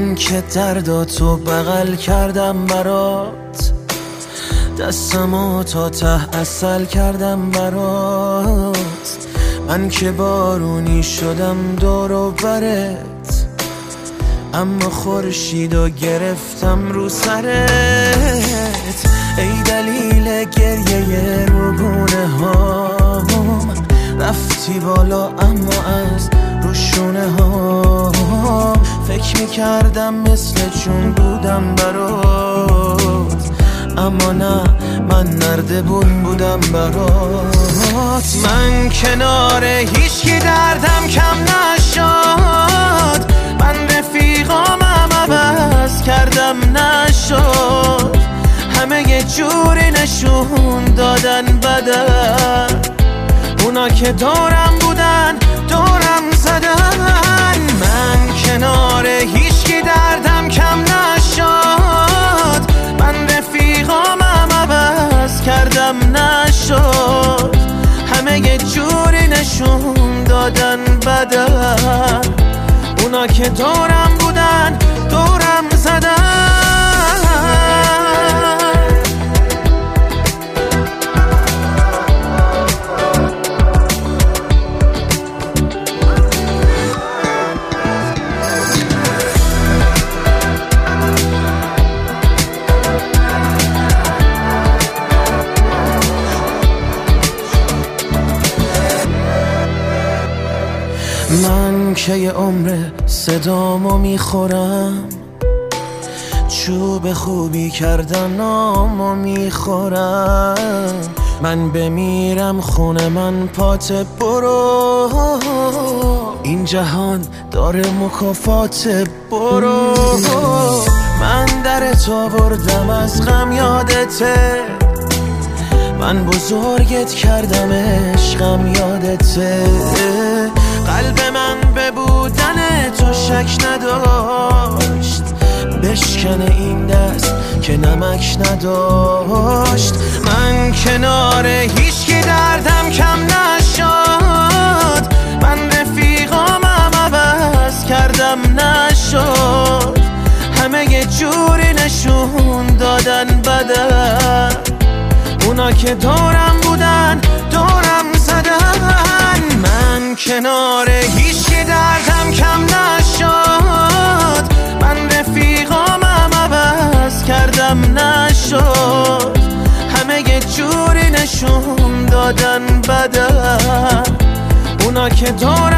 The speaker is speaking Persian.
من که درداتو بغل کردم برات، دستمو تا ته اصل کردم برات. من که بارونی شدم دور و برت، اما خورشیدو گرفتم رو سرت. ای دلیل گریه روگونه هام، رفتی بالا اما از روشونه ها. فکر میکردم مثل چون بودم برات، اما نه، من نردبون بودم برات. من کنار هیچکی دردم کم نشد، من رفیقامم عوض کردم نشد. همه یه جوری نشون دادن بدن، اونا که دورم بودن دورم زدن. من کنار هیچکی دردم کم نشد، من رفیقامم عوض کردم نشد. همه یه جوری نشون دادن بدن، اونا که دورم بودن دورم زدن. من که یه عمر صدامو میخورم، چوب خوبی کردن نامو میخورم. من بمیرم خونه من پات برو، این جهان داره مکافات برو. من در تو بردم از غم یادته، من بزرگت کردم عشقم یادته. قلب من به بودن تو شک نداشت، بشکنه این دست که نمک نداشت. من کنار هیچکی دردم کم نشد، من رفیقامم عوض کردم نشد. همه یه جوری نشون دادن بدن، اونا که دورم بودن دورم زدن. من کنار هیچکی دردم کم نشد، من رفیقامم عوض کردم نشد. همه یه جوری نشون دادن بدن، اونا که دورم